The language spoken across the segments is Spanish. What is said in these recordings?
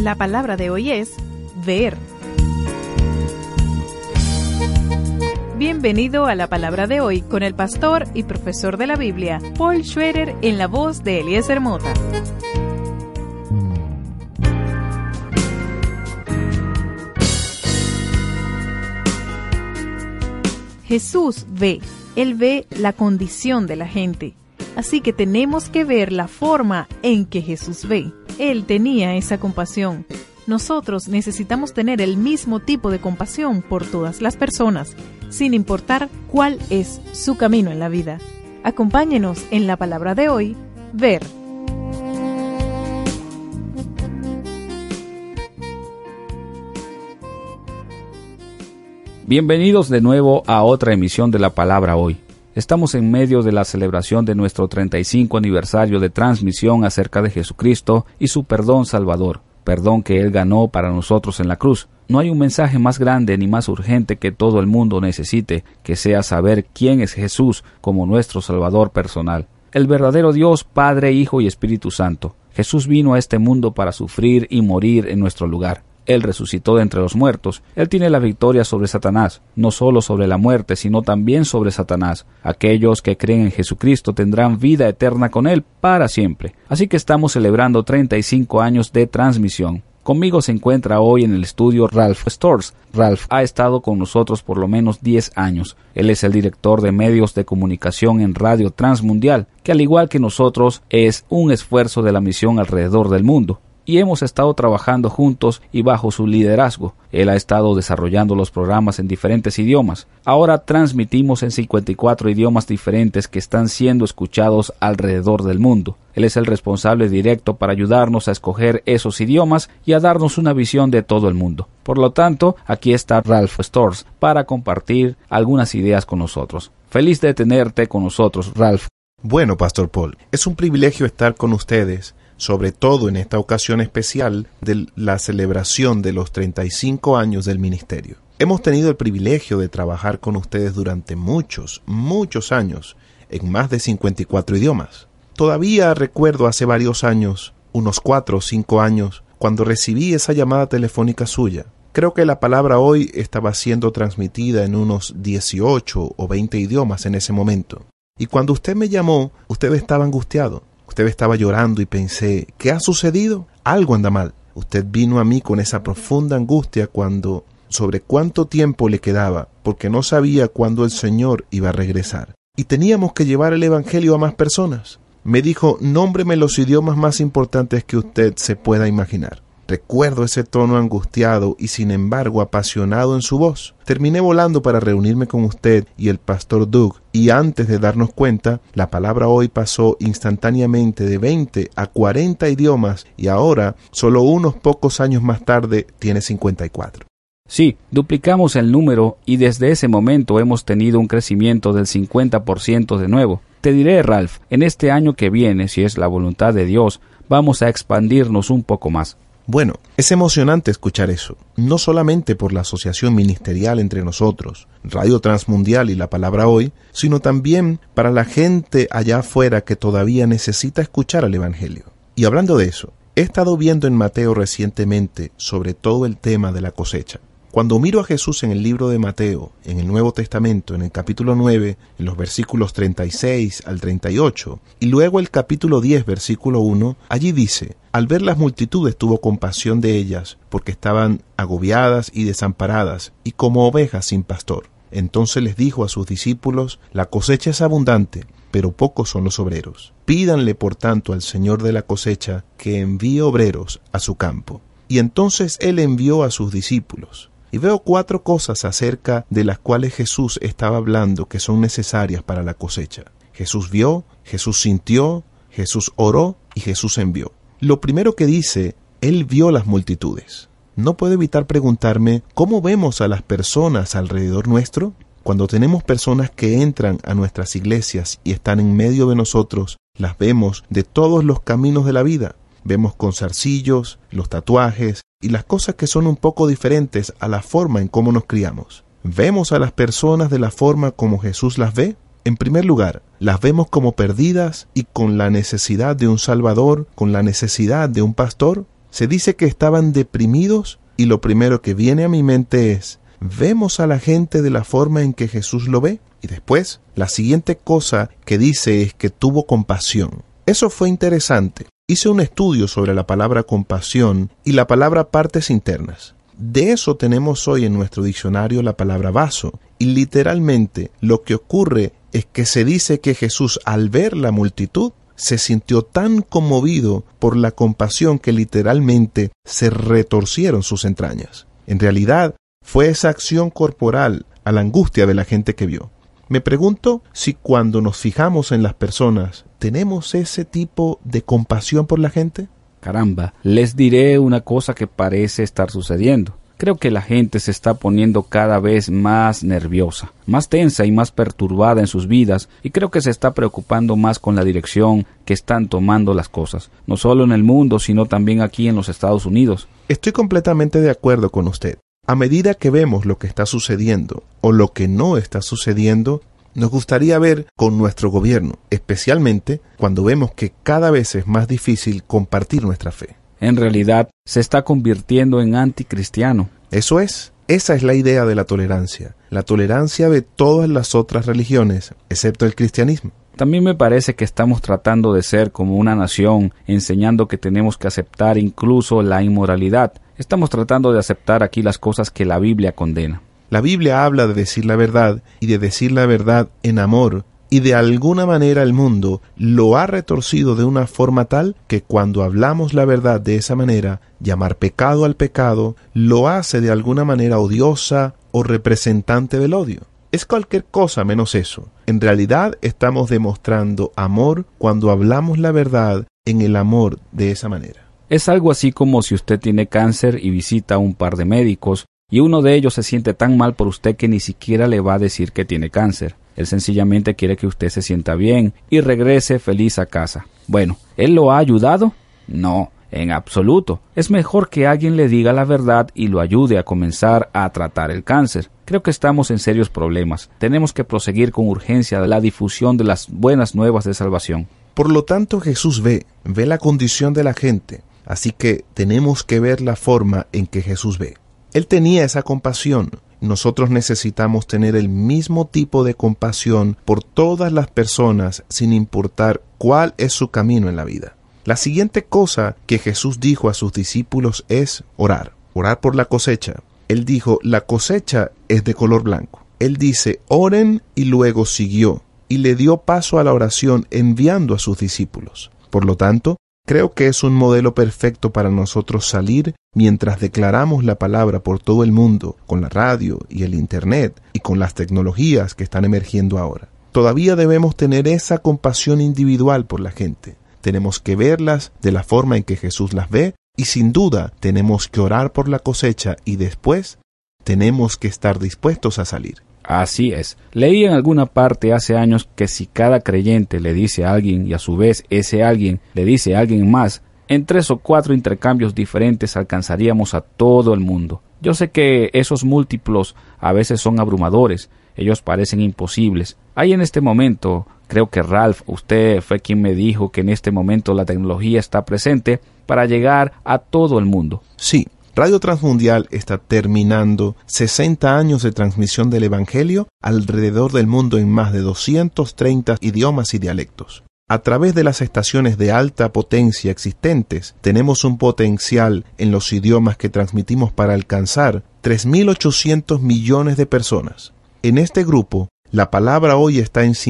La palabra de hoy es ver. Bienvenido a la palabra de hoy con el pastor y profesor de la Biblia, Paul Schroeder, en la voz de Eliezer Mota. Jesús ve. Él ve la condición de la gente. Así que tenemos que ver la forma en que Jesús ve. Él tenía esa compasión. Nosotros necesitamos tener el mismo tipo de compasión por todas las personas, sin importar cuál es su camino en la vida. Acompáñenos en la palabra de hoy, ver. Bienvenidos de nuevo a otra emisión de la Palabra Hoy. Estamos en medio de la celebración de nuestro 35 aniversario de transmisión acerca de Jesucristo y su perdón salvador, perdón que Él ganó para nosotros en la cruz. No hay un mensaje más grande ni más urgente que todo el mundo necesite, que sea saber quién es Jesús como nuestro Salvador personal. El verdadero Dios, Padre, Hijo y Espíritu Santo. Jesús vino a este mundo para sufrir y morir en nuestro lugar. Él resucitó de entre los muertos. Él tiene la victoria sobre Satanás, no solo sobre la muerte, sino también sobre Satanás. Aquellos que creen en Jesucristo tendrán vida eterna con Él para siempre. Así que estamos celebrando 35 años de transmisión. Conmigo se encuentra hoy en el estudio Ralph Storrs. Ralph ha estado con nosotros por lo menos 10 años. Él es el director de medios de comunicación en Radio Transmundial, que al igual que nosotros es un esfuerzo de la misión alrededor del mundo. Y hemos estado trabajando juntos y bajo su liderazgo. Él ha estado desarrollando los programas en diferentes idiomas. Ahora transmitimos en 54 idiomas diferentes que están siendo escuchados alrededor del mundo. Él es el responsable directo para ayudarnos a escoger esos idiomas y a darnos una visión de todo el mundo. Por lo tanto, aquí está Ralph Storrs para compartir algunas ideas con nosotros. Feliz de tenerte con nosotros, Ralph. Bueno, Pastor Paul, es un privilegio estar con ustedes, sobre todo en esta ocasión especial de la celebración de los 35 años del ministerio. Hemos tenido el privilegio de trabajar con ustedes durante muchos años, en más de 54 idiomas. Todavía recuerdo hace varios años, unos 4 o 5 años, cuando recibí esa llamada telefónica suya. Creo que la palabra hoy estaba siendo transmitida en unos 18 o 20 idiomas en ese momento. Y cuando usted me llamó, usted estaba angustiado. Usted estaba llorando y pensé, ¿qué ha sucedido? Algo anda mal. Usted vino a mí con esa profunda angustia sobre cuánto tiempo le quedaba, porque no sabía cuándo el Señor iba a regresar. Y teníamos que llevar el Evangelio a más personas. Me dijo, nómbreme los idiomas más importantes que usted se pueda imaginar. Recuerdo ese tono angustiado y sin embargo apasionado en su voz. Terminé volando para reunirme con usted y el pastor Doug, y antes de darnos cuenta, la palabra hoy pasó instantáneamente de 20 a 40 idiomas y ahora, solo unos pocos años más tarde, tiene 54. Sí, duplicamos el número y desde ese momento hemos tenido un crecimiento del 50% de nuevo. Te diré, Ralph, en este año que viene, si es la voluntad de Dios, vamos a expandirnos un poco más. Bueno, es emocionante escuchar eso, no solamente por la asociación ministerial entre nosotros, Radio Transmundial y la Palabra Hoy, sino también para la gente allá afuera que todavía necesita escuchar el Evangelio. Y hablando de eso, he estado viendo en Mateo recientemente sobre todo el tema de la cosecha. Cuando miro a Jesús en el libro de Mateo, en el Nuevo Testamento, en el capítulo 9, en los versículos 36 al 38, y luego el capítulo 10, versículo 1, allí dice, al ver las multitudes tuvo compasión de ellas, porque estaban agobiadas y desamparadas, y como ovejas sin pastor. Entonces les dijo a sus discípulos, la cosecha es abundante, pero pocos son los obreros. Pídanle por tanto al Señor de la cosecha que envíe obreros a su campo. Y entonces Él envió a sus discípulos. Y veo 4 cosas acerca de las cuales Jesús estaba hablando que son necesarias para la cosecha. Jesús vio, Jesús sintió, Jesús oró y Jesús envió. Lo primero que dice, Él vio las multitudes. No puedo evitar preguntarme, ¿cómo vemos a las personas alrededor nuestro? Cuando tenemos personas que entran a nuestras iglesias y están en medio de nosotros, las vemos de todos los caminos de la vida. Vemos con zarcillos, los tatuajes y las cosas que son un poco diferentes a la forma en cómo nos criamos. ¿Vemos a las personas de la forma como Jesús las ve? En primer lugar, las vemos como perdidas y con la necesidad de un Salvador, con la necesidad de un pastor. Se dice que estaban deprimidos y lo primero que viene a mi mente es, ¿vemos a la gente de la forma en que Jesús lo ve? Y después, la siguiente cosa que dice es que tuvo compasión. Eso fue interesante. Hice un estudio sobre la palabra compasión y la palabra partes internas. De eso tenemos hoy en nuestro diccionario la palabra vaso. Y literalmente lo que ocurre es que se dice que Jesús, al ver la multitud, se sintió tan conmovido por la compasión que literalmente se retorcieron sus entrañas. En realidad, fue esa acción corporal a la angustia de la gente que vio. Me pregunto si cuando nos fijamos en las personas, ¿tenemos ese tipo de compasión por la gente? Caramba, les diré una cosa que parece estar sucediendo. Creo que la gente se está poniendo cada vez más nerviosa, más tensa y más perturbada en sus vidas, y creo que se está preocupando más con la dirección que están tomando las cosas, no solo en el mundo, sino también aquí en los Estados Unidos. Estoy completamente de acuerdo con usted. A medida que vemos lo que está sucediendo o lo que no está sucediendo, nos gustaría ver con nuestro gobierno, especialmente cuando vemos que cada vez es más difícil compartir nuestra fe. En realidad, se está convirtiendo en anticristiano. Eso es. Esa es la idea de la tolerancia de todas las otras religiones, excepto el cristianismo. También me parece que estamos tratando de ser como una nación, enseñando que tenemos que aceptar incluso la inmoralidad. Estamos tratando de aceptar aquí las cosas que la Biblia condena. La Biblia habla de decir la verdad y de decir la verdad en amor, y de alguna manera el mundo lo ha retorcido de una forma tal que cuando hablamos la verdad de esa manera, llamar pecado al pecado lo hace de alguna manera odiosa o representante del odio. Es cualquier cosa menos eso. En realidad estamos demostrando amor cuando hablamos la verdad en el amor de esa manera. Es algo así como si usted tiene cáncer y visita a un par de médicos y uno de ellos se siente tan mal por usted que ni siquiera le va a decir que tiene cáncer. Él sencillamente quiere que usted se sienta bien y regrese feliz a casa. Bueno, ¿él lo ha ayudado? No, en absoluto. Es mejor que alguien le diga la verdad y lo ayude a comenzar a tratar el cáncer. Creo que estamos en serios problemas. Tenemos que proseguir con urgencia la difusión de las buenas nuevas de salvación. Por lo tanto, Jesús ve la condición de la gente. Así que tenemos que ver la forma en que Jesús ve. Él tenía esa compasión. Nosotros necesitamos tener el mismo tipo de compasión por todas las personas sin importar cuál es su camino en la vida. La siguiente cosa que Jesús dijo a sus discípulos es orar por la cosecha. Él dijo, la cosecha es de color blanco. Él dice, oren, y luego siguió, y le dio paso a la oración enviando a sus discípulos. Por lo tanto, creo que es un modelo perfecto para nosotros salir mientras declaramos la palabra por todo el mundo, con la radio y el internet y con las tecnologías que están emergiendo ahora. Todavía debemos tener esa compasión individual por la gente. Tenemos que verlas de la forma en que Jesús las ve y sin duda tenemos que orar por la cosecha y después tenemos que estar dispuestos a salir. Así es. Leí en alguna parte hace años que si cada creyente le dice a alguien y a su vez ese alguien le dice a alguien más, en 3 o 4 intercambios diferentes alcanzaríamos a todo el mundo. Yo sé que esos múltiplos a veces son abrumadores, ellos parecen imposibles. Hay en este momento, creo que Ralph, usted fue quien me dijo que en este momento la tecnología está presente para llegar a todo el mundo. Sí. Radio Transmundial está terminando 60 años de transmisión del Evangelio alrededor del mundo en más de 230 idiomas y dialectos. A través de las estaciones de alta potencia existentes, tenemos un potencial en los idiomas que transmitimos para alcanzar 3.800 millones de personas. En este grupo, la palabra hoy está en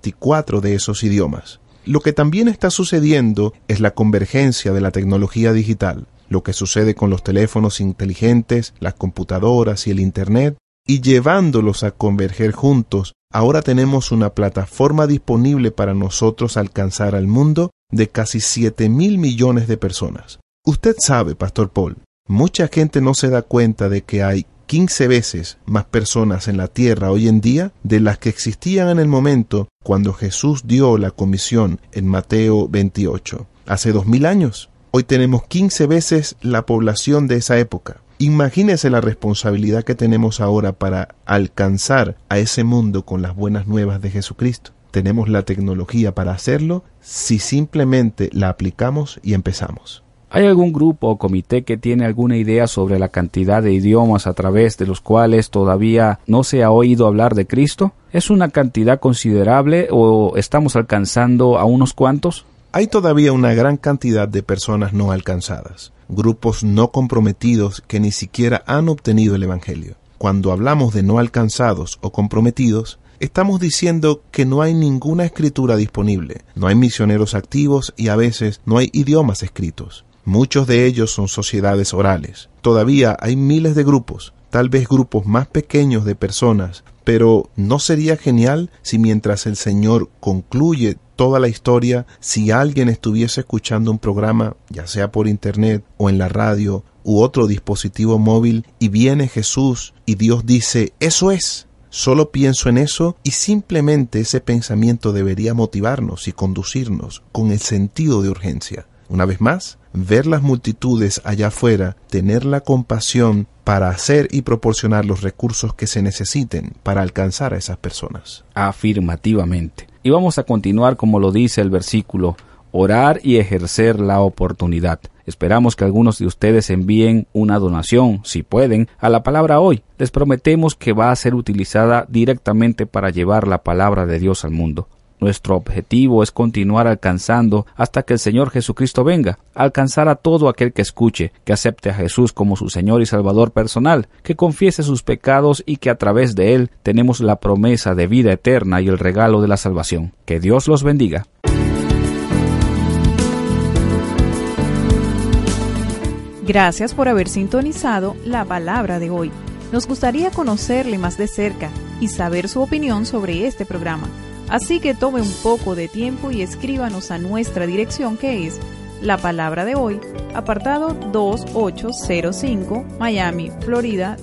54 de esos idiomas. Lo que también está sucediendo es la convergencia de la tecnología digital. Lo que sucede con los teléfonos inteligentes, las computadoras y el Internet, y llevándolos a converger juntos, ahora tenemos una plataforma disponible para nosotros alcanzar al mundo de casi 7.000 millones de personas. Usted sabe, Pastor Paul, mucha gente no se da cuenta de que hay 15 veces más personas en la tierra hoy en día de las que existían en el momento cuando Jesús dio la comisión en Mateo 28, hace 2000 años. Hoy tenemos 15 veces la población de esa época. Imagínese la responsabilidad que tenemos ahora para alcanzar a ese mundo con las buenas nuevas de Jesucristo. Tenemos la tecnología para hacerlo si simplemente la aplicamos y empezamos. ¿Hay algún grupo o comité que tiene alguna idea sobre la cantidad de idiomas a través de los cuales todavía no se ha oído hablar de Cristo? ¿Es una cantidad considerable o estamos alcanzando a unos cuantos? Hay todavía una gran cantidad de personas no alcanzadas, grupos no comprometidos que ni siquiera han obtenido el Evangelio. Cuando hablamos de no alcanzados o comprometidos, estamos diciendo que no hay ninguna escritura disponible, no hay misioneros activos y a veces no hay idiomas escritos. Muchos de ellos son sociedades orales. Todavía hay miles de grupos, tal vez grupos más pequeños de personas, pero ¿no sería genial si mientras el Señor concluye toda la historia, si alguien estuviese escuchando un programa, ya sea por internet o en la radio u otro dispositivo móvil, y viene Jesús y Dios dice, eso es? Solo pienso en eso y simplemente ese pensamiento debería motivarnos y conducirnos con el sentido de urgencia. Una vez más, ver las multitudes allá afuera, tener la compasión para hacer y proporcionar los recursos que se necesiten para alcanzar a esas personas. Afirmativamente. Y vamos a continuar como lo dice el versículo, orar y ejercer la oportunidad. Esperamos que algunos de ustedes envíen una donación, si pueden, a la palabra hoy. Les prometemos que va a ser utilizada directamente para llevar la palabra de Dios al mundo. Nuestro objetivo es continuar alcanzando hasta que el Señor Jesucristo venga, alcanzar a todo aquel que escuche, que acepte a Jesús como su Señor y Salvador personal, que confiese sus pecados y que a través de Él tenemos la promesa de vida eterna y el regalo de la salvación. Que Dios los bendiga. Gracias por haber sintonizado la palabra de hoy. Nos gustaría conocerle más de cerca y saber su opinión sobre este programa. Así que tome un poco de tiempo y escríbanos a nuestra dirección que es La Palabra de Hoy, apartado 2805, Miami, Florida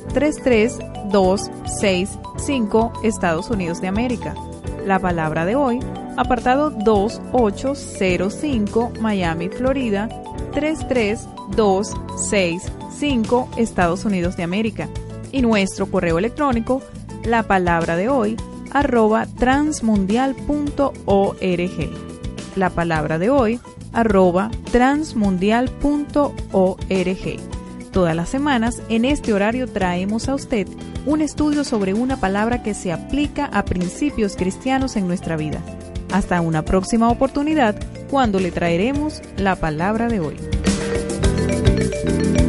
33265, Estados Unidos de América. La Palabra de Hoy, apartado 2805, Miami, Florida 33265, Estados Unidos de América. Y nuestro correo electrónico, lapalabradehoy@transmundial.org. La Palabra de Hoy @transmundial.org. Todas las semanas en este horario traemos a usted un estudio sobre una palabra que se aplica a principios cristianos en nuestra vida. Hasta una próxima oportunidad cuando le traeremos la Palabra de Hoy.